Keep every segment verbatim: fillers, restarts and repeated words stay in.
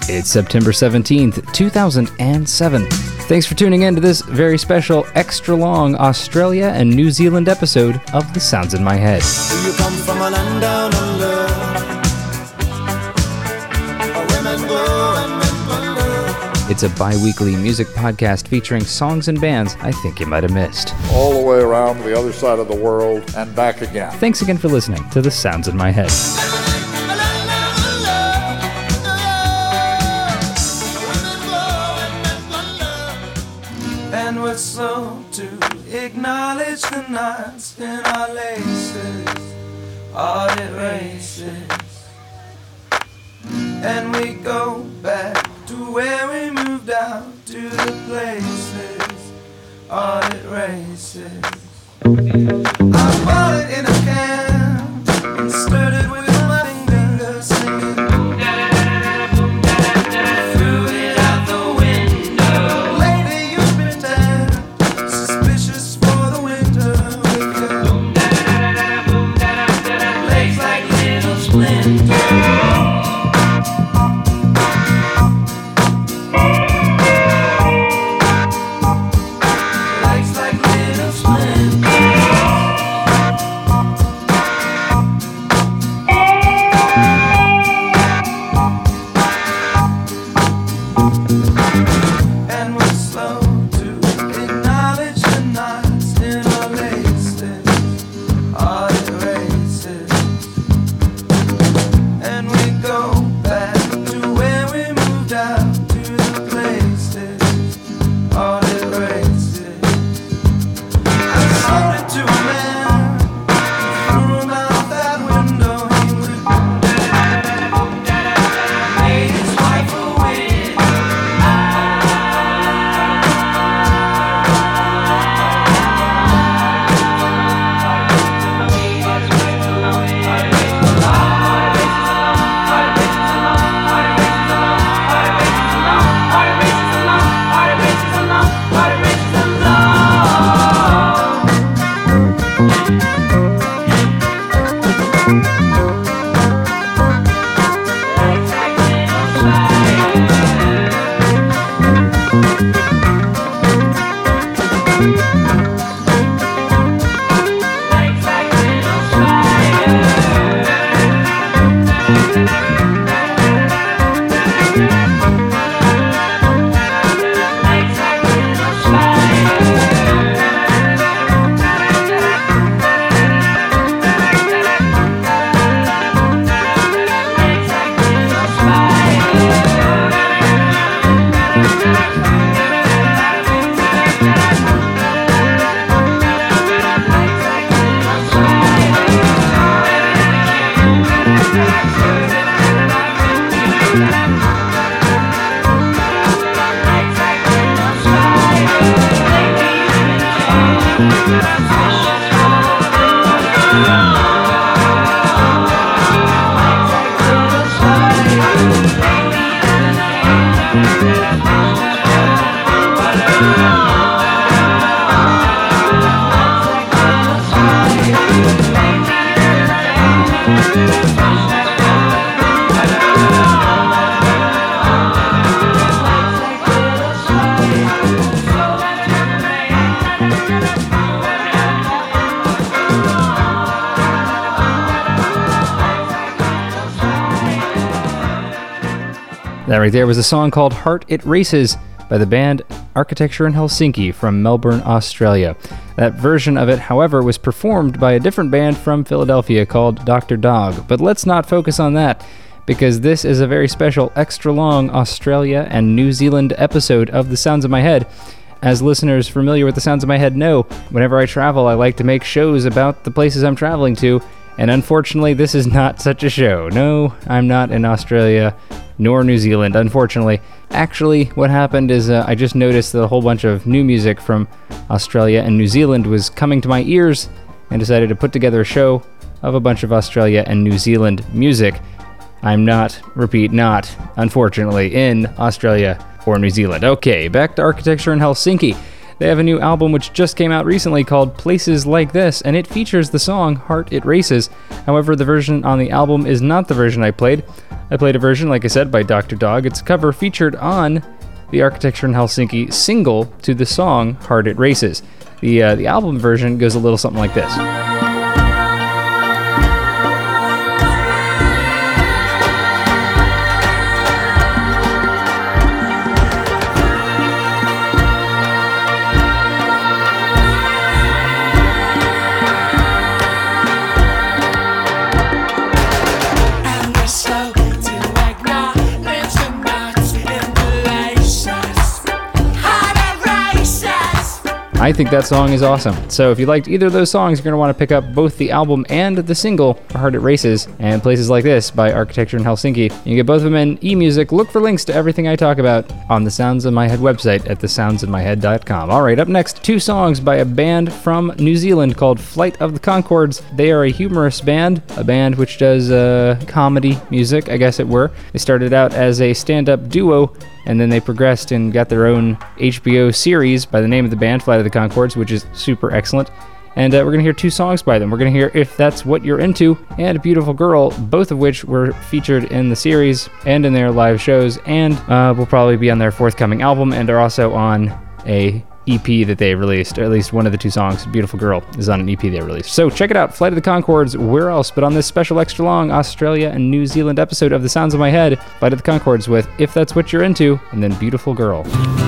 It's September seventeenth, two thousand seven. Thanks for tuning in to this very special, extra-long Australia and New Zealand episode of The Sounds in My Head. Do you come from a land down under? Where women go and men wonder. It's a bi-weekly music podcast featuring songs and bands I think you might have missed. All the way around the other side of the world and back again. Thanks again for listening to The Sounds in My Head. And we're slow to acknowledge the knots in our laces, audit races. And we go back to where we moved out to the places, audit races. I bought it in a can and stirred it with my fingers, singing. Threw it out the window. Lately you've been dead, suspicious for the winter with your legs like little splinters. That right there was a song called Heart It Races by the band Architecture in Helsinki from Melbourne, Australia. That version of it, however, was performed by a different band from Philadelphia called Doctor Dog. But let's not focus on that, because this is a very special, extra-long Australia and New Zealand episode of The Sounds in My Head. As listeners familiar with The Sounds in My Head know, whenever I travel, I like to make shows about the places I'm traveling to, and unfortunately, this is not such a show. No, I'm not in Australia, nor New Zealand, unfortunately. Actually, what happened is uh, I just noticed that a whole bunch of new music from Australia and New Zealand was coming to my ears, and decided to put together a show of a bunch of Australia and New Zealand music. I'm not, repeat, not, unfortunately, in Australia or New Zealand. Okay, back to Architecture in Helsinki. They have a new album which just came out recently called Places Like This, and it features the song Heart It Races. However, the version on the album is not the version I played. I played a version, like I said, by Doctor Dog. It's a cover featured on the Architecture in Helsinki single to the song Heart It Races. The, uh, the album version goes a little something like this. I think that song is awesome. So if you liked either of those songs, you're going to want to pick up both the album and the single for Heart It Races and Places Like This by Architecture in Helsinki. You can get both of them in eMusic. Look for links to everything I talk about on the Sounds in My Head website at the sounds in my head dot com. All right, up next, two songs by a band from New Zealand called Flight of the Conchords. They are a humorous band, a band which does uh, comedy music, I guess it were. They started out as a stand-up duo, and then they progressed and got their own H B O series by the name of the band, Flight of the Conchords, which is super excellent. And uh, we're going to hear two songs by them. We're going to hear If That's What You're Into and Beautiful Girl, both of which were featured in the series and in their live shows, and uh, will probably be on their forthcoming album and are also on a E P that they released, or at least one of the two songs, Beautiful Girl, is on an E P they released. So check it out, Flight of the Conchords. Where else but on this special extra long Australia and New Zealand episode of The Sounds of My Head, Flight of the Conchords with If That's What You're Into, and then Beautiful Girl.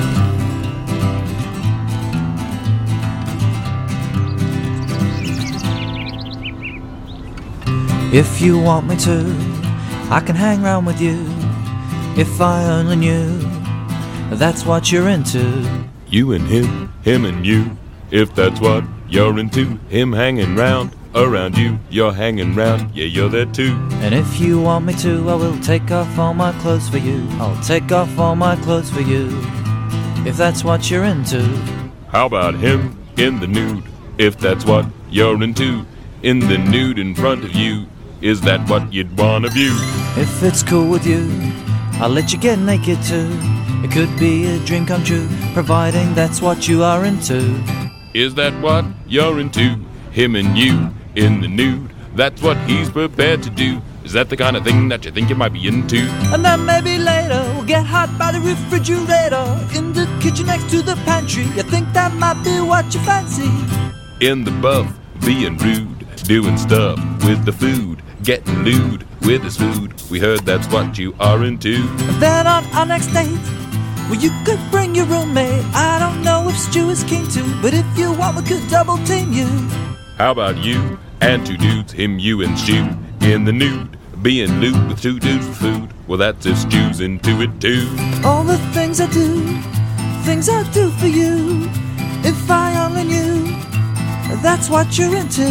If you want me to, I can hang round with you. If I only knew that's what you're into. You and him, him and you, if that's what you're into. Him hanging round, around you, you're hanging round, yeah, you're there too. And if you want me to, I will take off all my clothes for you. I'll take off all my clothes for you, if that's what you're into. How about him in the nude, if that's what you're into? In the nude in front of you, is that what you'd wanna view? If it's cool with you, I'll let you get naked too. It could be a dream come true, providing that's what you are into. Is that what you're into? Him and you in the nude, that's what he's prepared to do. Is that the kind of thing that you think you might be into? And then maybe later we'll get hot by the refrigerator, in the kitchen next to the pantry. You think that might be what you fancy? In the buff, being rude, doing stuff with the food, getting lewd with his food. We heard that's what you are into. And then on our next date, well, you could bring your roommate. I don't know if Stu is keen to, but if you want, we could double team you. How about you and two dudes, him, you, and Stu, in the nude, being lewd with two dudes for food? Well, that's if Stu's into it too. All the things I do, things I do for you. If I only knew that's what you're into.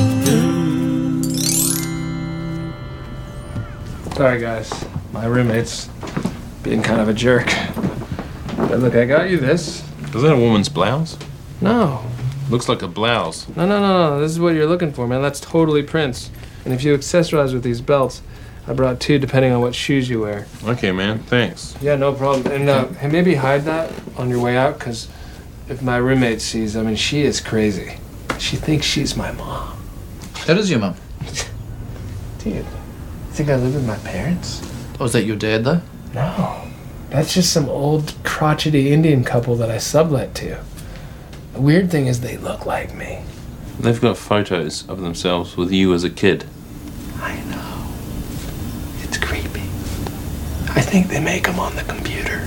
Sorry guys, my roommate's being kind of a jerk. But look, I got you this. Is that a woman's blouse? No. Looks like a blouse. No, no, no, no. This is what you're looking for, man. That's totally Prince. And if you accessorize with these belts, I brought two depending on what shoes you wear. Okay, man. Thanks. Yeah, no problem. And uh, hey, maybe hide that on your way out, because if my roommate sees, I mean, she is crazy. She thinks she's my mom. That is your mum. Dude, you think I live with my parents? Oh, is that your dad, though? No. That's just some old crotchety Indian couple that I sublet to. The weird thing is they look like me. They've got photos of themselves with you as a kid. I know. It's creepy. I think they make them on the computer.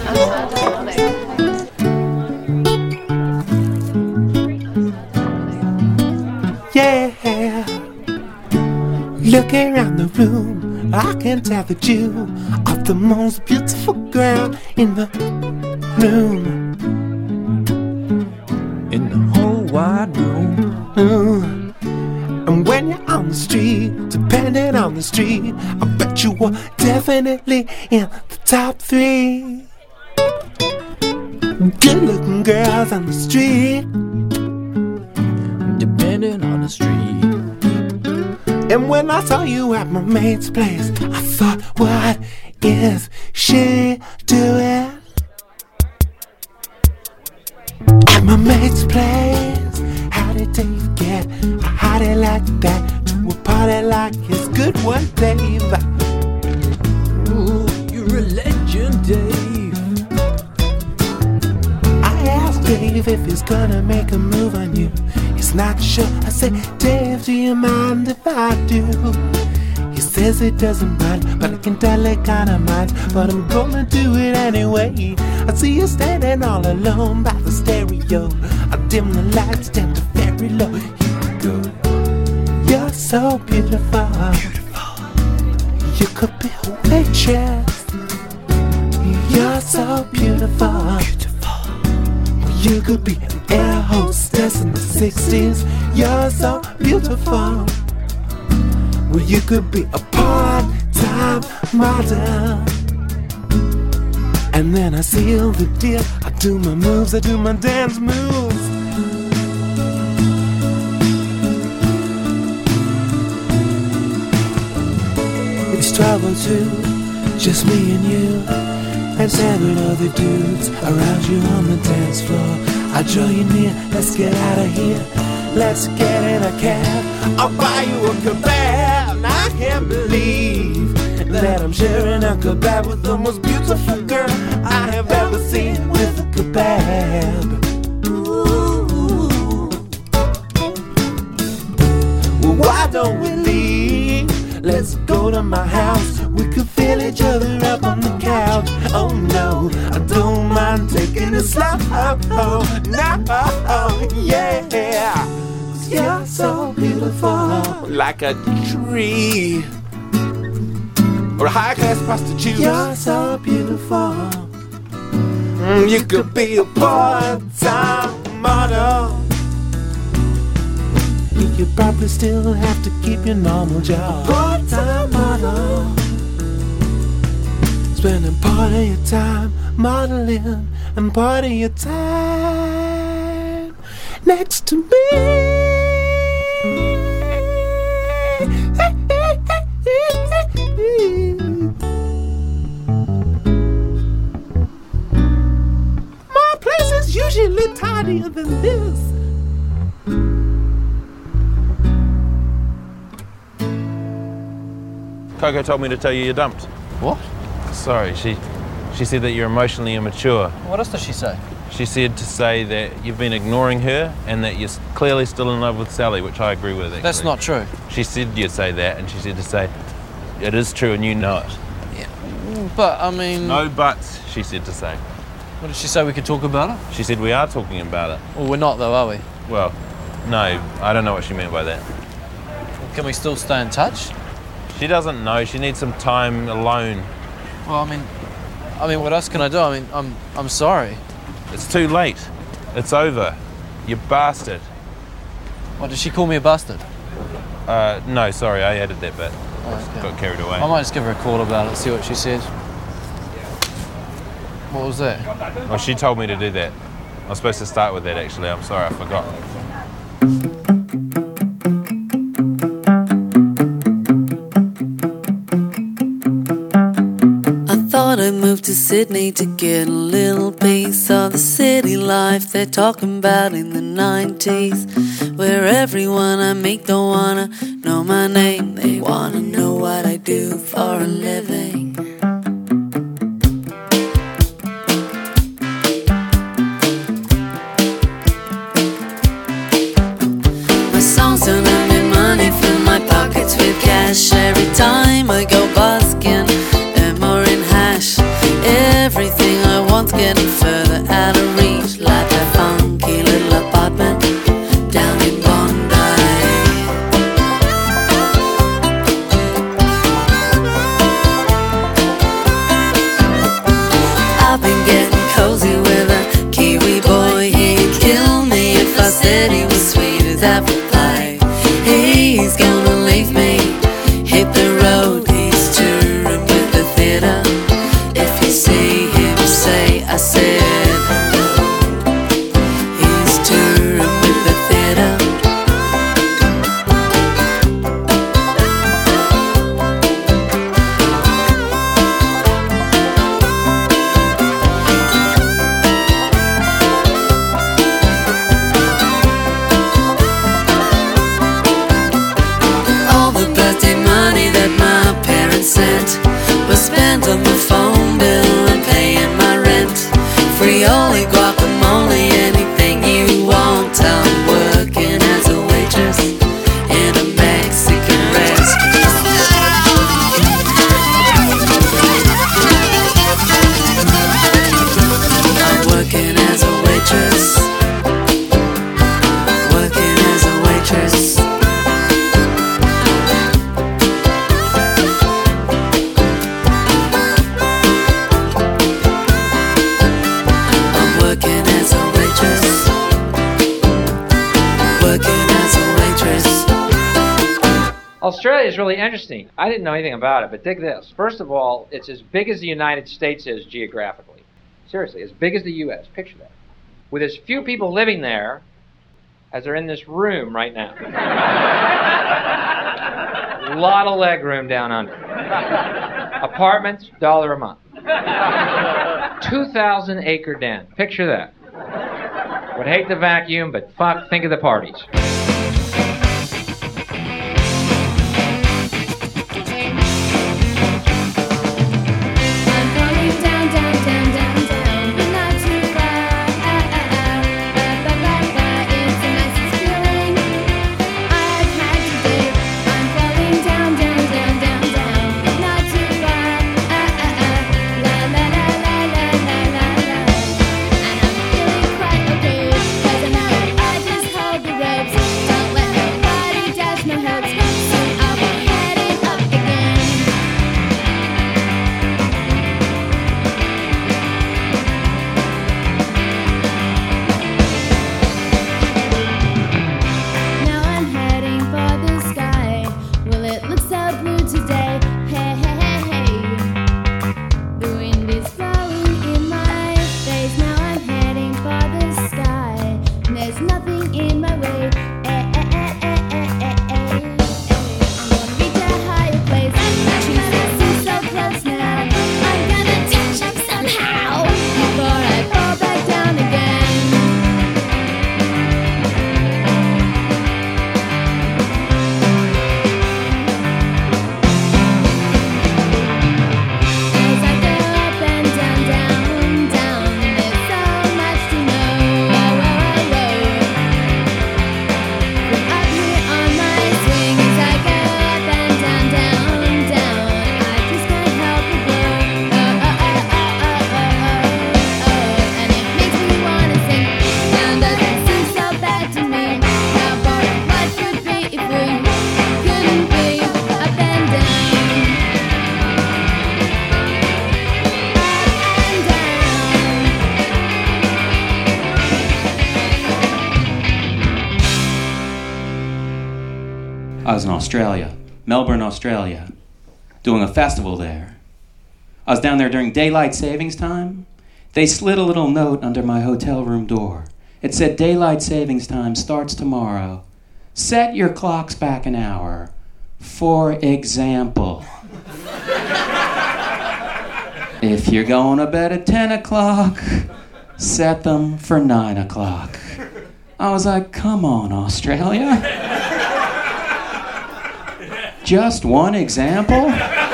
Yeah. Look around the room, I can tell that you are the most beautiful girl in the room. In the whole wide room. Mm. And when you're on the street, depending on the street, I bet you were definitely in the top three. Good looking girls on the street, Depending on the street. and when I saw you at my mate's place, I thought, what is she doing at my mate's place? How did Dave get a hottie like that to a party like his good one, Dave? Dave. I asked Dave if he's gonna make a move on you. He's not sure. I said, Dave, do you mind if I do? He says it doesn't mind, but I can tell it kinda minds. But I'm gonna do it anyway. I see you standing all alone by the stereo. I dim the lights down to very low. Here we go. You're so beautiful. Beautiful. You could be a waitress. You're so beautiful. Beautiful. You could be an air hostess in the sixties. You're so beautiful. Well, you could be a part-time model. And then I seal the deal. I do my moves, I do my dance moves. It's twelve oh two, just me and you, and seven other dudes around you on the dance floor. I draw you near, let's get out of here. Let's get in a cab, I'll buy you a kebab. I can't believe that I'm sharing a kebab with the most beautiful girl I have ever seen with a kebab. Ooh. Well, why don't we leave? Let's go to my house. We could fill each other up on the couch. Oh no, I don't mind taking it slow. Oh, no, yeah. You're so beautiful, like a tree or a high-class prostitute. You're so beautiful. Mm, you could be a part-time model. You probably still have to keep your normal job. Part-time model. Spending part of your time modeling and part of your time next to me. My place is usually tidier than this. Coco told me to tell you you're dumped. What? Sorry, she she said that you're emotionally immature. What else does she say? She said to say that you've been ignoring her and that you're clearly still in love with Sally, which I agree with, actually. That's not true. She said you'd say that, and she said to say, it is true and you know it. Yeah. But, I mean... No buts, she said to say. What did she say we could talk about it? She said we are talking about it. Well, we're not though, are we? Well, no, I don't know what she meant by that. Can we still stay in touch? She doesn't know. She needs some time alone. Well, I mean... I mean, what else can I do? I mean, I'm I'm sorry. It's too late. It's over. You bastard. What, did she call me a bastard? Uh, no, sorry, I added that bit. Oh, okay. Got carried away. I might just give her a call about it, see what she says. What was that? Well, she told me to do that. I was supposed to start with that, actually. I'm sorry, I forgot. I moved to Sydney to get a little piece of the city life they're talking about in the nineties, where everyone I meet don't wanna know my name, they wanna know what I do for a living. My songs don't earn me money, fill my pockets with cash every time I go busking. Everything I want's getting further out of reach, like a funky little apartment down in Bondi. Australia is really interesting. I didn't know anything about it, but dig this. First of all, it's as big as the United States is geographically. Seriously, as big as the U S Picture that. With as few people living there as are in this room right now. A lot of leg room down under. Apartments, dollar a month. two thousand acre den. Picture that. Would hate the vacuum, but fuck, think of the parties. I was in Australia, Melbourne, Australia, doing a festival there. I was down there during daylight savings time. They slid a little note under my hotel room door. It said, daylight savings time starts tomorrow. Set your clocks back an hour. For example, if you're going to bed at ten o'clock, set them for nine o'clock. I was like, come on, Australia. Just one example?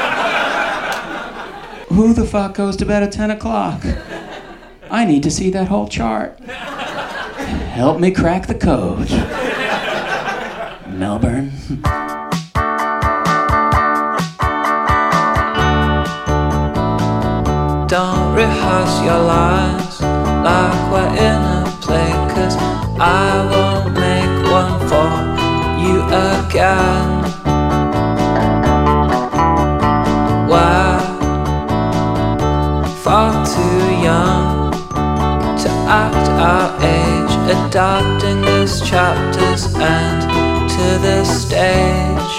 Who the fuck goes to bed at ten o'clock? I need to see that whole chart. Help me crack the code. Melbourne. Don't rehearse your lines like we're in a play, 'cause I won't make one for you again. We're far too young to act our age, adapting this chapter's end to this stage,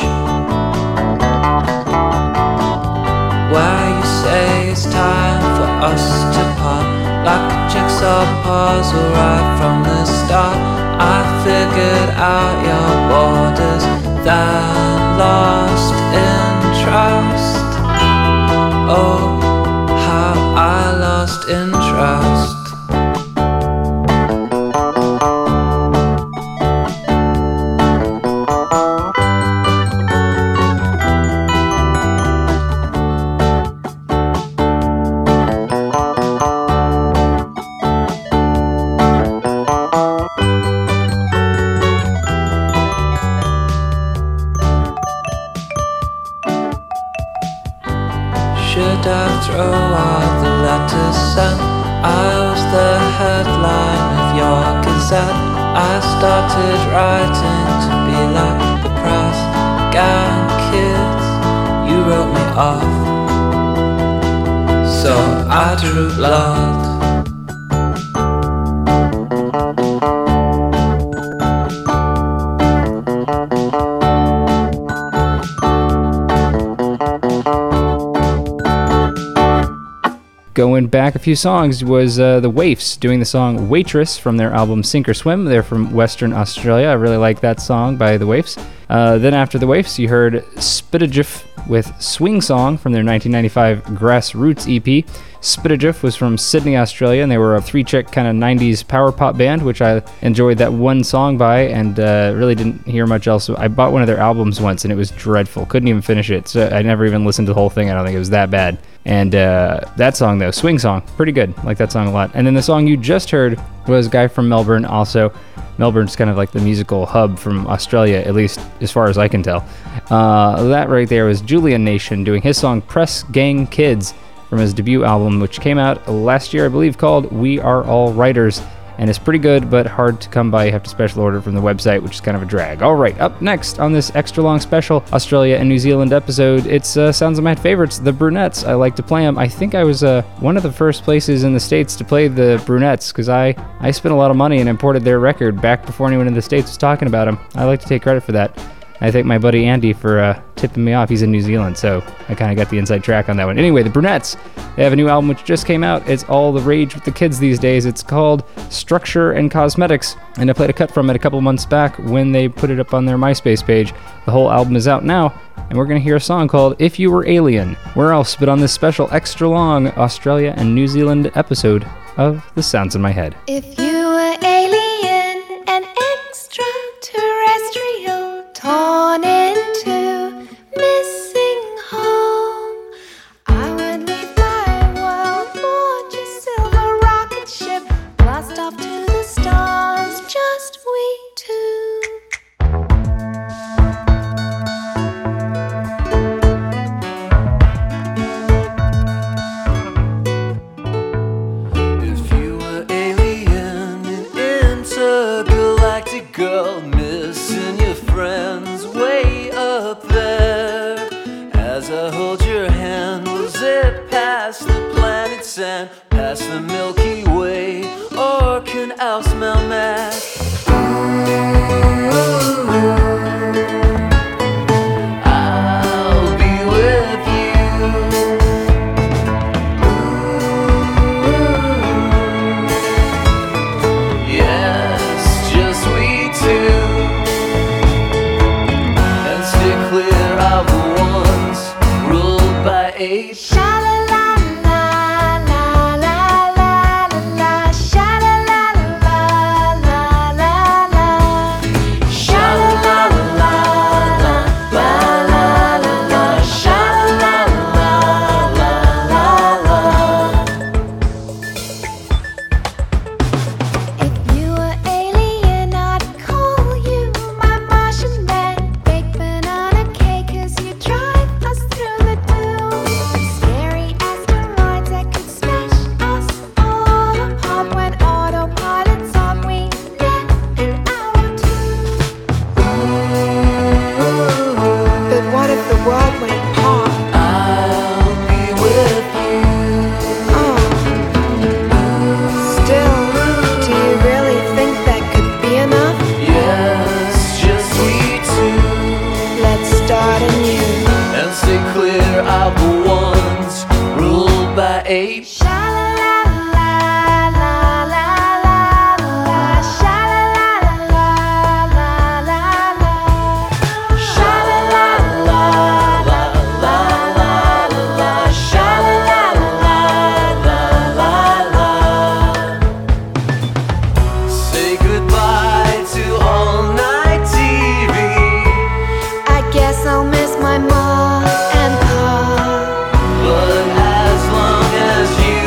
where you say it's time for us to part, like a jigsaw puzzle right from the start. I figured out your borders, then lost in trust. Oh, how I lost interest. Should I throw out the letters sent? I was the headline of your gazette. I started writing to be like the press gang kids. You wrote me off, so I drew blood. Going back a few songs was uh, the Waifs doing the song Waitress from their album Sink or Swim. They're from Western Australia. I really like that song by the Waifs. Uh, then after the Waifs, you heard Spittagif with Swing Song from their nineteen ninety-five Grassroots E P. Spittagif was from Sydney, Australia, and they were a three-chick kind of nineties power pop band, which I enjoyed that one song by, and uh, really didn't hear much else. I bought one of their albums once, and it was dreadful. Couldn't even finish it, so I never even listened to the whole thing. I don't think it was that bad. And uh, that song, though, Swing Song, pretty good. I like that song a lot. And then the song you just heard was a guy from Melbourne also. Melbourne's kind of like the musical hub from Australia, at least as far as I can tell. Uh, that right there was Julian Nation doing his song Press Gang Kids from his debut album, which came out last year, I believe, called We Are All Writers. And it's pretty good, but hard to come by. You have to special order from the website, which is kind of a drag. All right, up next on this extra long special Australia and New Zealand episode, it's uh, Sounds of My Favorites, the Brunettes. I like to play them. I think I was uh, one of the first places in the States to play the Brunettes, because I, I spent a lot of money and imported their record back before anyone in the States was talking about them. I like to take credit for that. I thank my buddy Andy for uh, tipping me off. He's in New Zealand, so I kind of got the inside track on that one. Anyway, the Brunettes, they have a new album which just came out. It's all the rage with the kids these days. It's called Structure and Cosmetics, and I played a cut from it a couple months back when they put it up on their MySpace page. The whole album is out now, and we're going to hear a song called If You Were Alien. Where else but on this special extra long Australia and New Zealand episode of The Sounds in My Head. If you were alien and extraterrestrial, torn into missing home, I would leave my world, board your silver rocket ship, blast off to the stars, just we two. If you were alien and intergalactic girl, missing your friends way up there, as I hold your hand, was it past the planet sand, past the Milky Way, or can I smell mad? I'll be with you. Yes, just we two. And stay clear of the ones ruled by age. My mom and pa, but as long as you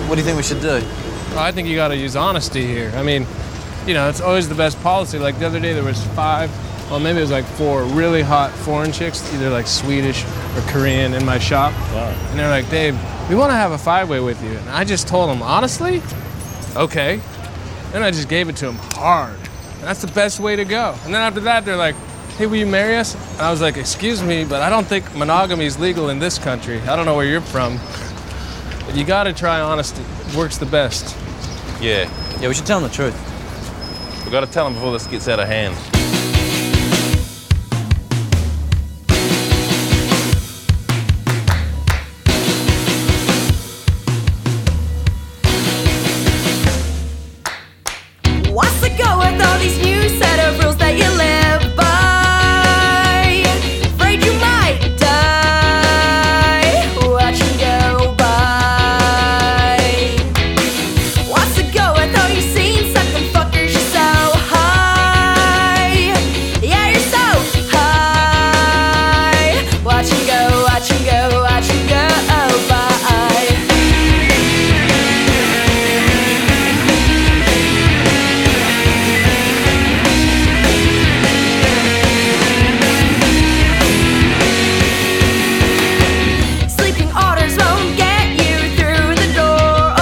What do you think we should do? I think you got to use honesty here. I mean, you know, it's always the best policy. Like the other day, there was five, well, maybe it was like four really hot foreign chicks, either like Swedish or Korean, in my shop. Wow. And they're like, Dave, we want to have a five-way with you. And I just told them, honestly, okay. Then I just gave it to them hard. And that's the best way to go. And then after that, they're like, hey, will you marry us? And I was like, excuse me, but I don't think monogamy is legal in this country. I don't know where you're from. But you gotta try honesty. It works the best. Yeah. Yeah, we should tell them the truth. We gotta tell them before this gets out of hand. What's the go with all these new set of rules that you live by? Afraid you might die. Watch you go by. What's the go with all you seen sucking fuckers? You're so high. Yeah, you're so high. Watch you go, watch you go, watch you go by. Sleeping orders won't get you through the door.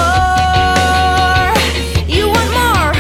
You want more?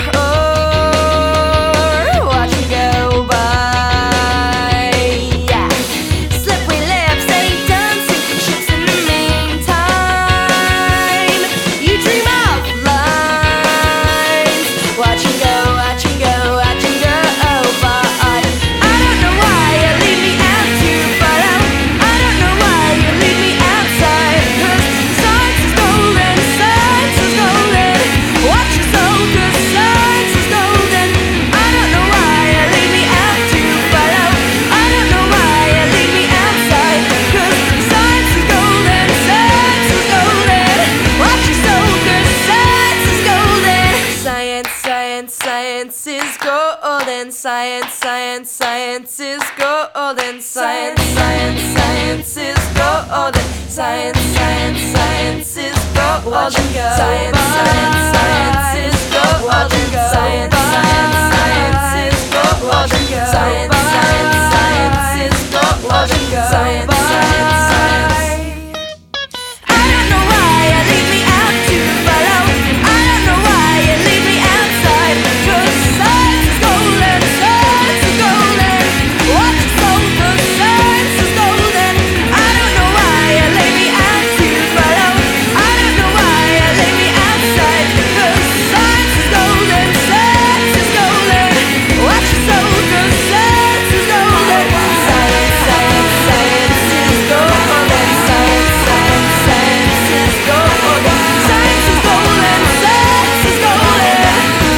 Or watch you go by. Yeah. Slippery lips ain't done sinking ships in the meantime. You dream of lines. Watch you go, watch you go, watch you go by. I don't know why you leave me out to follow. I don't know why you leave me outside. 'Cause science is golden, science is golden. Watch your soul, 'cause science is golden. I don't know why you leave me out to follow. I don't know why you leave me outside. 'Cause science is golden, science is golden. Watch your soul, 'cause science is golden. Science, science, science is golden. Science, science, science is golden. Science, science, science is golden. Science, science, science is golden. Science, science, science is golden. Science, science, science is golden. Science, science, science is golden. Science, science, science. I don't know why you leave me out to follow. I don't know why you leave me outside. 'Cause science is golden, science is golden. Watch your soul, 'cause science is golden. I don't know why you leave me out to follow. I don't know why you leave me outside. 'Cause science is golden, science is golden. Watch your soul, 'cause science is golden. Science, science, science is golden. Science, science, science is golden. Science is golden, science is golden.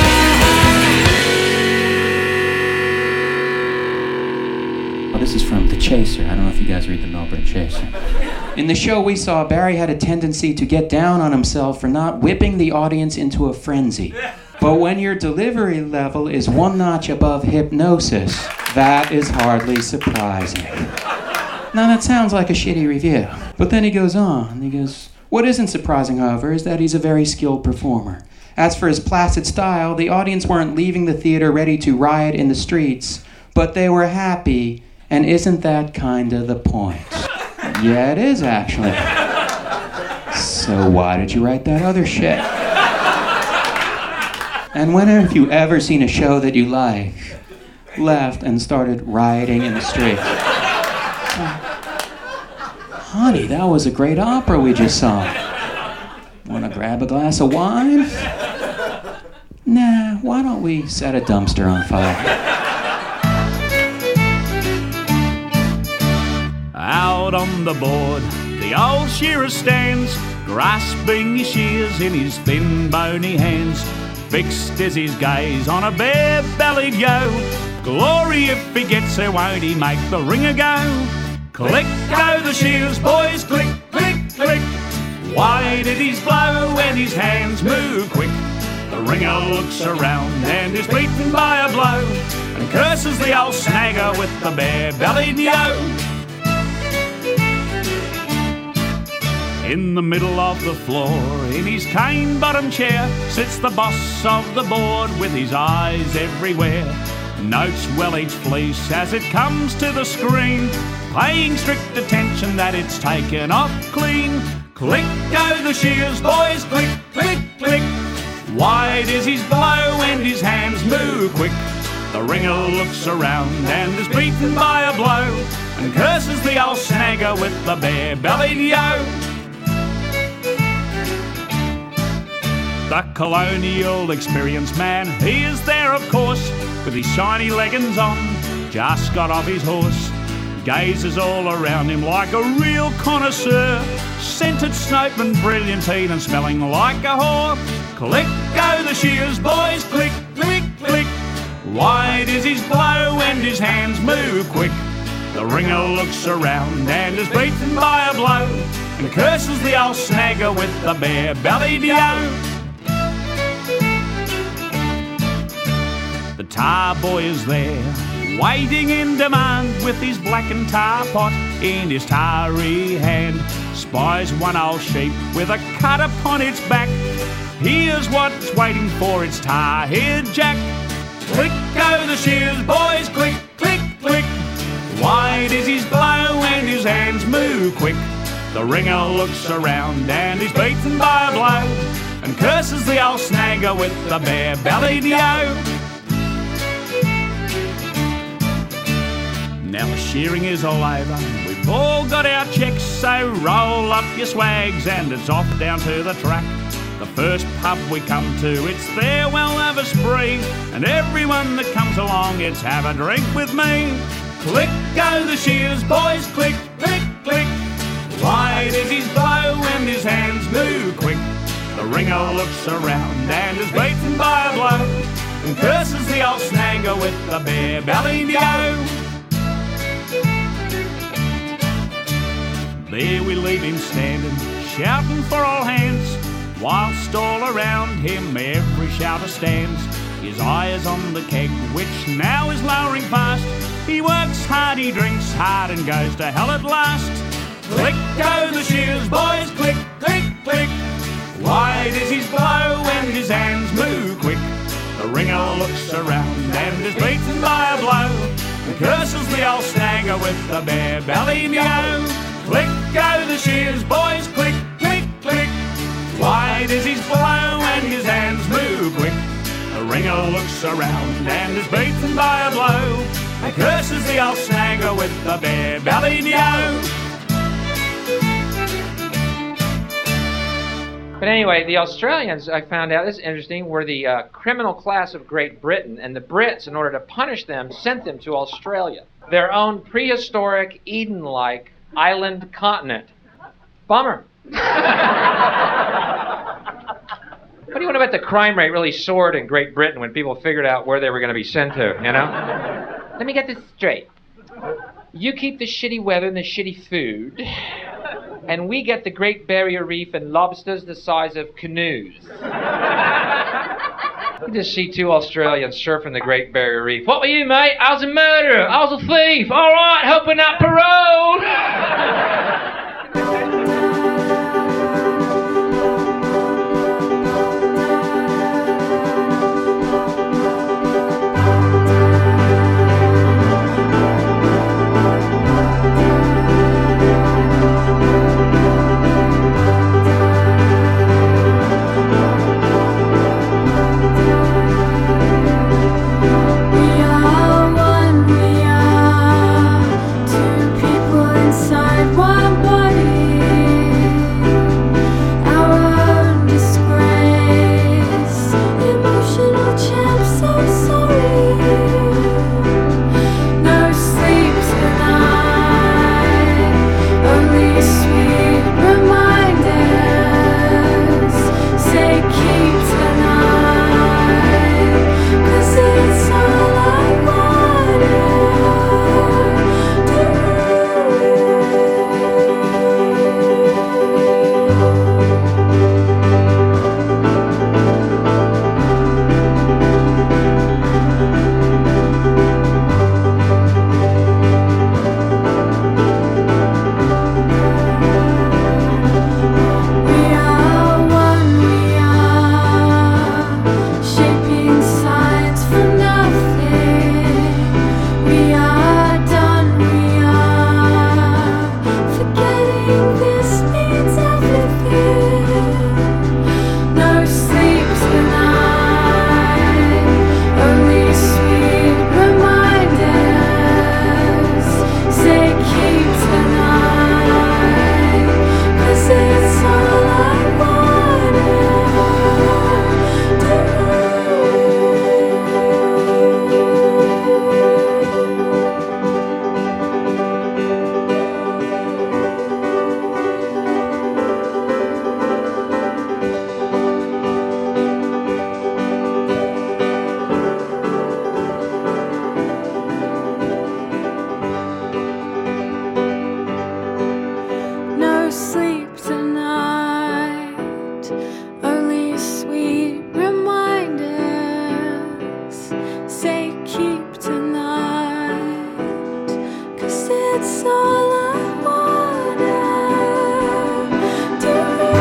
Oh, this is from The Chaser. I don't know if you guys read the Melbourne Chaser. In the show we saw, Barry had a tendency to get down on himself for not whipping the audience into a frenzy. But when your delivery level is one notch above hypnosis, that is hardly surprising. Now that sounds like a shitty review. But then he goes on, he goes, what isn't surprising, however, is that he's a very skilled performer. As for his placid style, the audience weren't leaving the theater ready to riot in the streets, but they were happy, and isn't that kinda the point? Yeah, it is, actually. So why did you write that other shit? And when have you ever seen a show that you like, left and started rioting in the street? Honey, that was a great opera we just saw. Wanna grab a glass of wine? Nah, why don't we set a dumpster on fire? Out on the board, the old shearer stands, grasping his shears in his thin bony hands. Fixed is his gaze on a bare-bellied yo. Glory if he gets there, won't he make the ringer go? Click go the shears, boys, click, click, click. Why did he blow when his hands move quick? The ringer looks around and is beaten by a blow, and curses the old snagger with the bare-bellied yo. In the middle of the floor, in his cane-bottom chair, sits the boss of the board with his eyes everywhere. Notes well each fleece as it comes to the screen, paying strict attention that it's taken off clean. Click go the shears, boys, click, click, click. Wide is his blow and his hands move quick. The ringer looks around and is beaten by a blow, and curses the old snagger with the bare-bellied yo. The colonial experienced man, he is there of course, with his shiny leggings on, just got off his horse. Gazes all around him like a real connoisseur, scented snope and brilliantine and smelling like a whore. Click go the shears, boys, click, click, click. Wide is his blow and his hands move quick. The ringer looks around and is beaten by a blow, and curses the old snagger with the bare-bellied yo. The tar boy is there, waiting in demand, with his blackened tar pot in his tarry hand. Spies one old sheep with a cut upon its back. Here's what's waiting for its tar-haired jack. Click go the shears, boys, click, click, click. Wide is his blow and his hands move quick. The ringer looks around and is beaten by a blow, and curses the old snagger with the bare-bellied yo. Now the shearing is all over, we've all got our checks, so roll up your swags and it's off down to the track. The first pub we come to, it's there we'll have a spree, and everyone that comes along, it's have a drink with me. Click go the shears, boys, click, click, click. Wide is his blow and his hands move quick. The ringer looks around and is beaten by a blow, and curses the old snagger with the bare-bellied yo. There we leave him standing, shouting for all hands, whilst all around him every shouter stands. His eye is on the keg, which now is lowering fast. He works hard, he drinks hard, and goes to hell at last. Click go the shears, boys, click, click, click. Wide is his blow and his hands move quick. The ringer looks around and is beaten by a blow, and curses the old snagger with the bare-bellied yo. Click go the shears, boys, click, click, click. Wide is his blow and his hands move quick. The ringer looks around and is beaten by a blow, and curses the old snagger with the bare-bellied yo. But anyway, the Australians, I found out, this is interesting, were the uh, criminal class of Great Britain, and the Brits, in order to punish them, sent them to Australia, their own prehistoric Eden-like island continent. Bummer. What do you want to bet the crime rate really soared in Great Britain when people figured out where they were going to be sent to, you know? Let me get this straight. You keep the shitty weather and the shitty food, and we get the Great Barrier Reef and lobsters the size of canoes. You just see two Australians surfing the Great Barrier Reef. What were you, mate? I was a murderer. I was a thief. All right, hoping up parole. We are one, we are two people inside. sleep tonight. Only sweet reminders say keep tonight. 'Cause it's all I wanna do.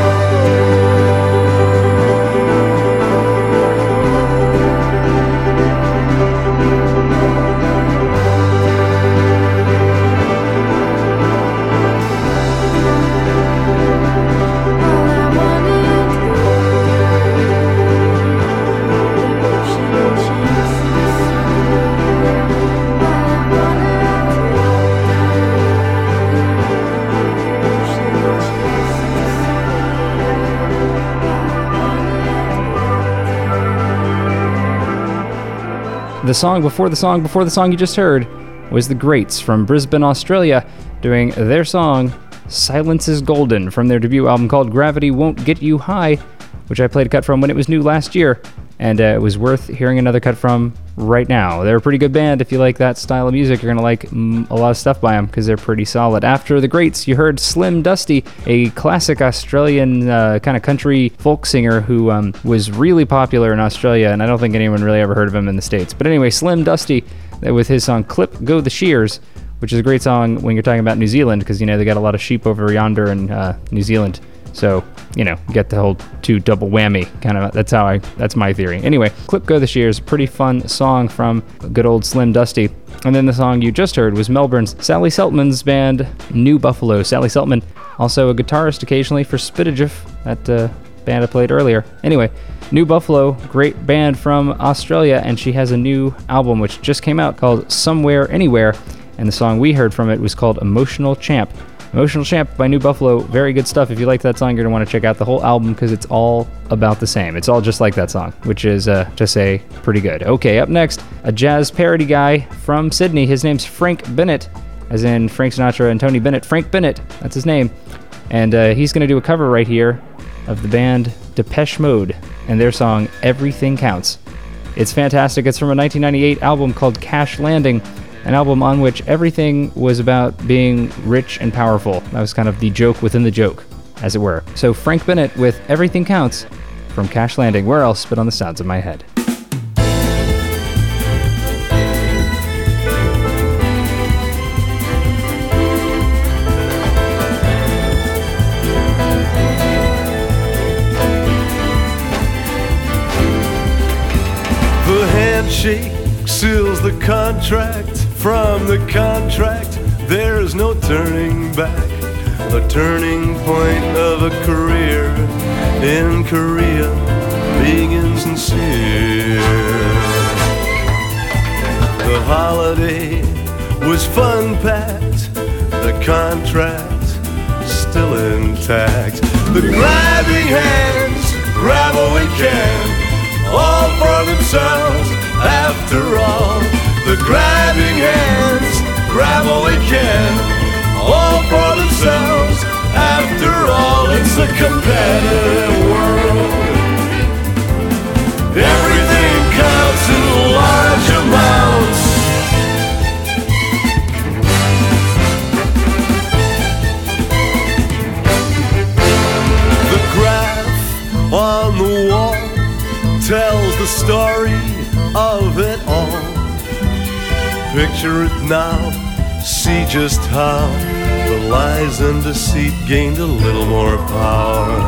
The song before the song before the song you just heard was The Greats from Brisbane, Australia, doing their song Silence is Golden from their debut album called Gravity Won't Get You High, which I played a cut from when it was new last year, and uh, it was worth hearing another cut from right now. They're a pretty good band. If you like that style of music, you're going to like mm, a lot of stuff by them because they're pretty solid. After The Greats, you heard Slim Dusty, a classic Australian uh, kind of country folk singer who um, was really popular in Australia, and I don't think anyone really ever heard of him in the States. But anyway, Slim Dusty with his song Clip Go the Shears, which is a great song when you're talking about New Zealand because, you know, they got a lot of sheep over yonder in uh, New Zealand. So, you know, get the whole two double whammy kind of. That's how I, that's my theory. Anyway, Clip Go the Shears, pretty fun song from good old Slim Dusty. And then the song you just heard was Melbourne's Sally Seltman's band, New Buffalo. Sally Seltman, also a guitarist occasionally for Spittigiff, that uh, band I played earlier. Anyway, New Buffalo, great band from Australia, and she has a new album which just came out called Somewhere Anywhere, and the song we heard from it was called Emotional Champ. Emotional Champ by New Buffalo, very good stuff. If you like that song, you're going to want to check out the whole album because it's all about the same. It's all just like that song, which is, uh, to say, pretty good. Okay, up next, a jazz parody guy from Sydney. His name's Frank Bennett, as in Frank Sinatra and Tony Bennett. Frank Bennett, that's his name. And uh, he's going to do a cover right here of the band Depeche Mode and their song Everything Counts. It's fantastic. It's from a nineteen ninety-eight album called Cash Landing, an album on which everything was about being rich and powerful. That was kind of the joke within the joke, as it were. So Frank Bennett with Everything Counts from Cash Landing. Where else but on the sounds of my head? The handshake seals the contract. From the contract, there's no turning back. The turning point of a career in Korea begins sincere. The holiday was fun-packed, the contract still intact. The grabbing hands grab what we can, all for themselves after all. The grabbing hands grab what we can, all for themselves. After all, it's a competitive world. Everything counts in large amounts. The graph on the wall tells the story of it all. Picture it now, see just how the lies and deceit gained a little more power.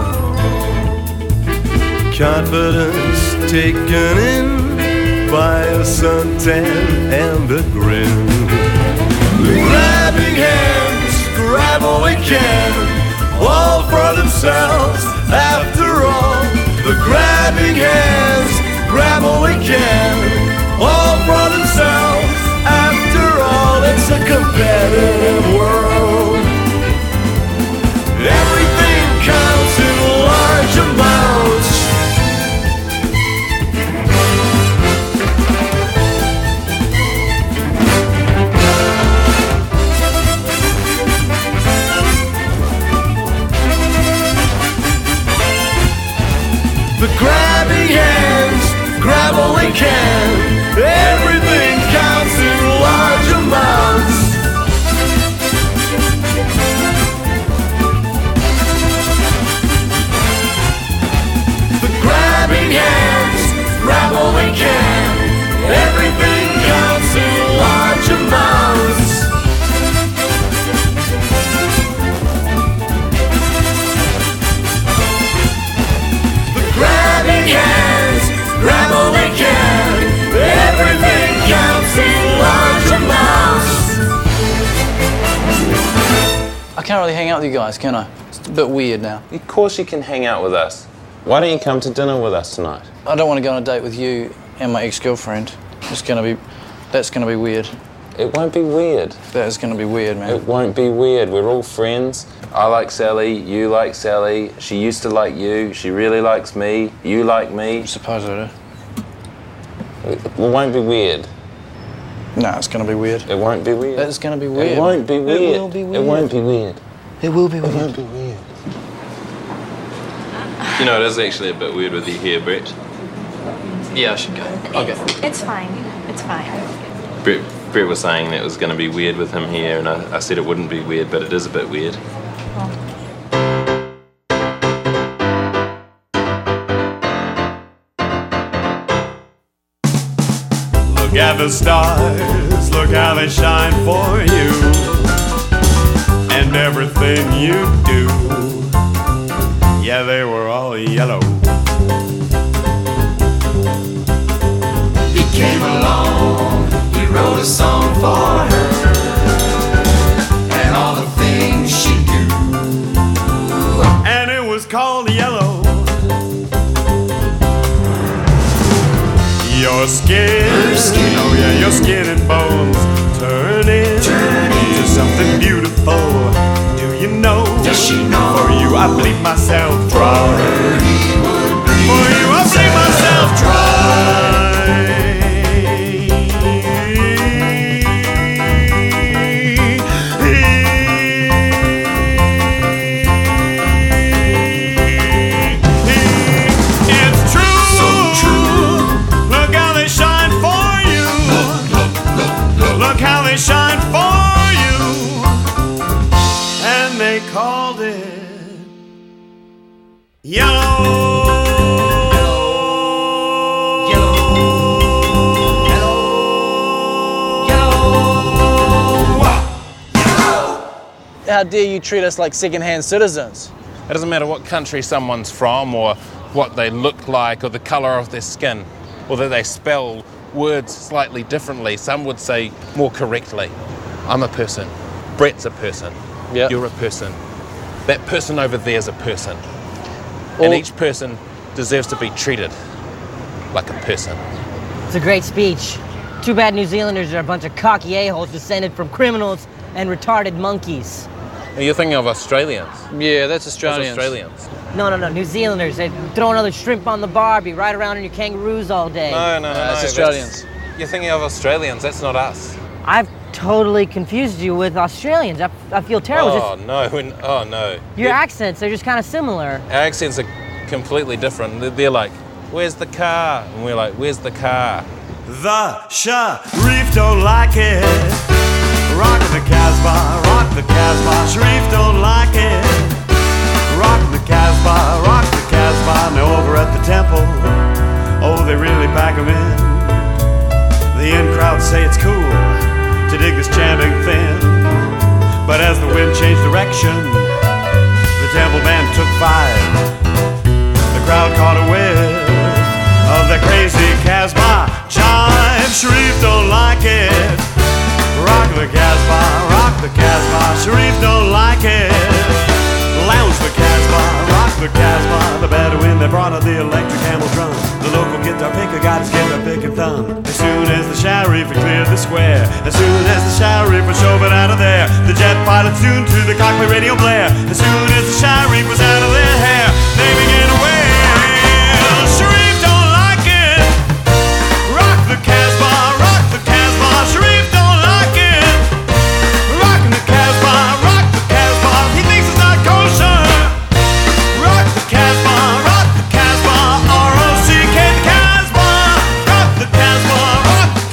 Confidence taken in by a suntan and a grin. Grabbing hands, grab what we can, all for themselves after all. The grabbing hands, grab what we can, all for themselves. After all, it's a competitive world. Everything counts in large amounts. The grabbing hands grab what we can. Everything counts in large amounts. can't really hang out with you guys, can I? It's a bit weird now. Of course you can hang out with us. Why don't you come to dinner with us tonight? I don't want to go on a date with you and my ex-girlfriend. It's gonna be, that's gonna be weird. It won't be weird. That is gonna be weird, man. It won't be weird. We're all friends. I like Sally, you like Sally, she used to like you, she really likes me, you like me. I suppose I do. It won't be weird. No, it's gonna be weird. It won't be weird. It's gonna be weird. It won't be weird. It will be weird. It won't be weird. It will be weird. It won't be weird. You know, it is actually a bit weird with you here, Brett. Yeah, I should go. Okay. It's fine. It's fine. Brett, Brett was saying that it was going to be weird with him here, and I, I said it wouldn't be weird, but it is a bit weird. Look at the stars, look how they shine for you, and everything you do. Yeah, they were all yellow. He came along, he wrote a song for her, and all the things she do. And it was called Yellow. Your skin, skin, oh yeah, your skin and bones turn into turn something beautiful. Do you know? Does she know? For you, I bleed myself dry. For her, he would bleed For you, I bleed myself dry. It's true. So true. Look how they shine for you. Look how they shine for you. And they called it Yellow. How dare you treat us like second-hand citizens? It doesn't matter what country someone's from or what they look like or the colour of their skin or that they spell words slightly differently. Some would say more correctly. I'm a person. Brett's a person. Yeah. You're a person. That person over there's a person. All- And each person deserves to be treated like a person. It's a great speech. Too bad New Zealanders are a bunch of cocky a-holes descended from criminals and retarded monkeys. You're thinking of Australians. Yeah, that's Those Australians. Australians. No, no, no, New Zealanders. They throw another shrimp on the barbie, ride around in your kangaroos all day. No, no, no, that's no, Australians. You're thinking of Australians. That's not us. I've totally confused you with Australians. I, I feel terrible. Oh no! When, oh no! Just, your accents, they're just kind of similar. Our accents are completely different. They're, they're like, "Where's the car?" And we're like, "Where's the car?" The Sharif don't like it. Rock the Casbah, rock the Casbah. Sharif don't like it. Rock the Casbah, rock the Casbah. Now over at the temple, oh, they really pack 'em in. The in crowd say it's cool to dig this chanting thing. But as the wind changed direction, the temple band took five. The crowd caught a whiff of the crazy Casbah jive. Sharif don't like it. Rock the Casbah, rock the Casbah. Sharif don't like it. Lounge the Casbah, rock the Casbah. The Bedouin, they brought out the electric camel drum. The local guitar picker got his guitar pick and thumb. As soon as the Sharif had cleared the square, as soon as the Sharif was shoving out of there, the jet pilot tuned to the cockpit radio blare. As soon as the Sharif was out of their hair, they began to wail. Sharif don't like it. Rock the Casbah, rock the Casbah. Sharif don't like it. Rockin' the Casbah, rock the Casbah. He thinks it's not kosher. Rock the Casbah, rock the Casbah. R O C K the Casbah. Rock the Casbah, rock the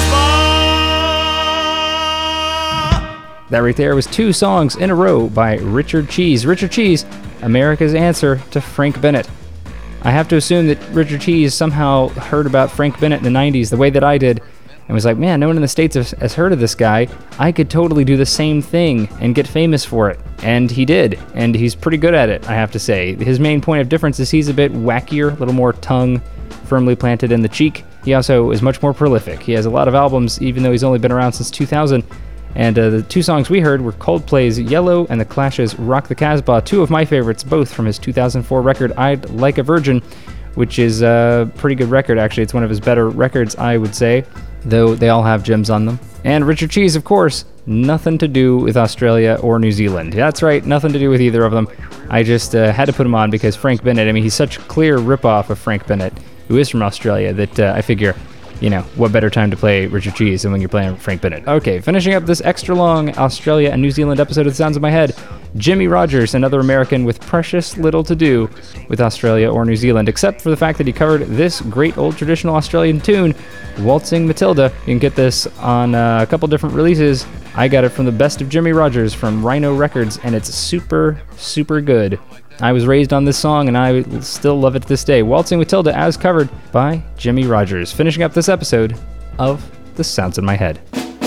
Casbah. That right there was two songs in a row by Richard Cheese. Richard Cheese, America's answer to Frank Bennett. I have to assume that Richard Cheese somehow heard about Frank Bennett in the nineties the way that I did, and was like, man, no one in the States has, has heard of this guy. I could totally do the same thing and get famous for it. And he did, and he's pretty good at it, I have to say. His main point of difference is he's a bit wackier, a little more tongue firmly planted in the cheek. He also is much more prolific. He has a lot of albums, even though he's only been around since two thousand. And uh, the two songs we heard were Coldplay's Yellow and The Clash's Rock the Casbah, two of my favorites, both from his two thousand four record I'd Like a Virgin, which is a pretty good record, actually. It's one of his better records, I would say, though they all have gems on them. And Richard Cheese, of course, nothing to do with Australia or New Zealand. That's right, nothing to do with either of them. I just uh, had to put him on because Frank Bennett, I mean, he's such a clear ripoff of Frank Bennett, who is from Australia, that uh, I figure, you know, what better time to play Richard Cheese than when you're playing Frank Bennett. Okay, finishing up this extra long Australia and New Zealand episode of The Sounds of My Head, Jimmy Rogers, another American with precious little to do with Australia or New Zealand, except for the fact that he covered this great old traditional Australian tune, Waltzing Matilda. You can get this on uh, a couple different releases. I got it from the Best of Jimmy Rogers from Rhino Records, and it's super, super good. I was raised on this song, and I still love it to this day. Waltzing Matilda, as covered by Jimmy Rogers. Finishing up this episode of The Sounds in My Head.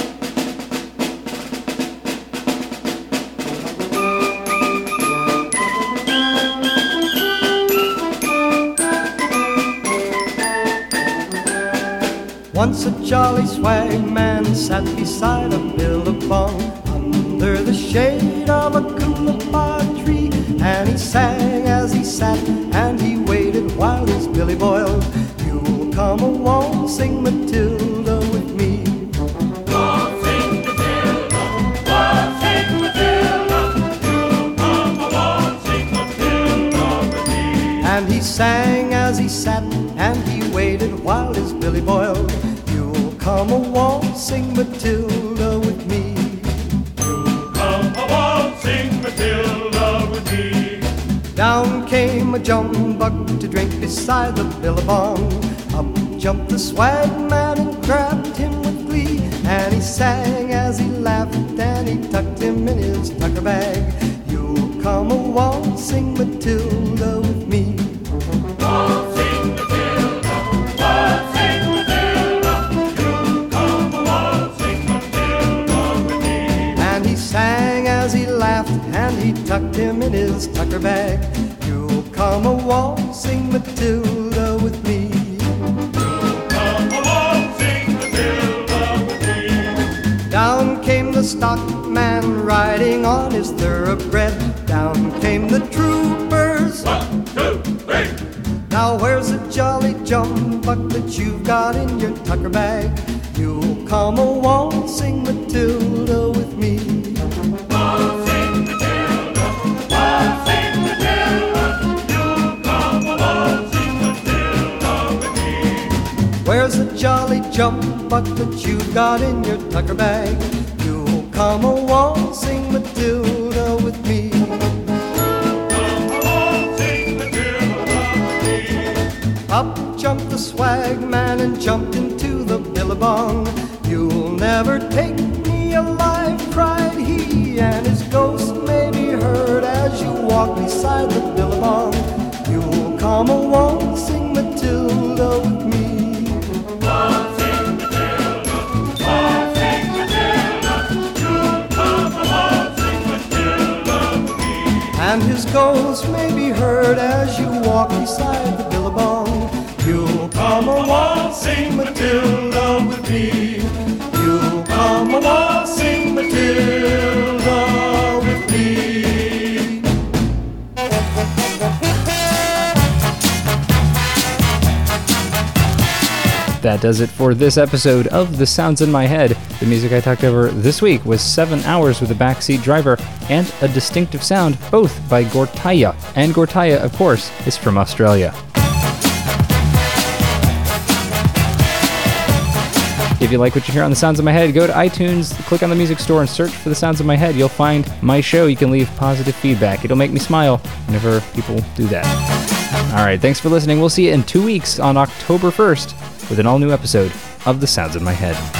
Once a jolly swag man sat beside a billabong under the shade of a coolabah tree, and he sang as he sat and he waited while his billy boiled. You'll come a waltzing Matilda with me. Waltzing Matilda, waltzing Matilda, you'll come a waltzing Matilda with me. And he sang as he sat and he waited while his billy boiled. Come a waltzing Matilda with me. You'll come a waltzing Matilda with me. Down came a jumbuck to drink beside the billabong. Up jumped the swag man and grabbed him with glee, and he sang as he laughed and he tucked him in his tucker bag. You'll come a waltzing Matilda with me. Waltzing Matilda, waltzing sang as he laughed and he tucked him in his tucker bag. You'll come a waltzing Matilda with me. You'll come a waltzing Matilda with me. Down came the stockman riding on his thoroughbred. Down came the troopers. One, two, three. Now where's the jolly jumbuck that you've got in your tucker bag? You'll come a waltzing Matilda with me. Waltzing Matilda, waltzing Matilda, you'll come a waltzing Matilda with me. Where's the jolly jumbuck that you've got in your tucker bag? You'll come a waltzing Matilda with me. Come a waltzing Matilda with me. Up jumped the swag man and jumped into the billabong. You'll never take me alive, cried he, and his ghost may be heard as you walk beside the billabong. You'll come a waltzing Matilda with me. Waltzing Matilda, waltzing Matilda, you'll come a waltzing Matilda with me. And his ghost may be heard as you walk beside the billabong. You'll come a waltzing Matilda with me. You'll come a waltzing Matilda with me. That does it for this episode of The Sounds in My Head. The music I talked over this week was Seven Hours with a Backseat Driver and A Distinctive Sound, both by Gortaya. And Gortaya, of course, is from Australia. If you like what you hear on The Sounds of My Head, go to iTunes, click on the music store, and search for The Sounds of My Head. You'll find my show. You can leave positive feedback. It'll make me smile whenever people do that. All right, thanks for listening. We'll see you in two weeks on October first with an all-new episode of The Sounds of My Head.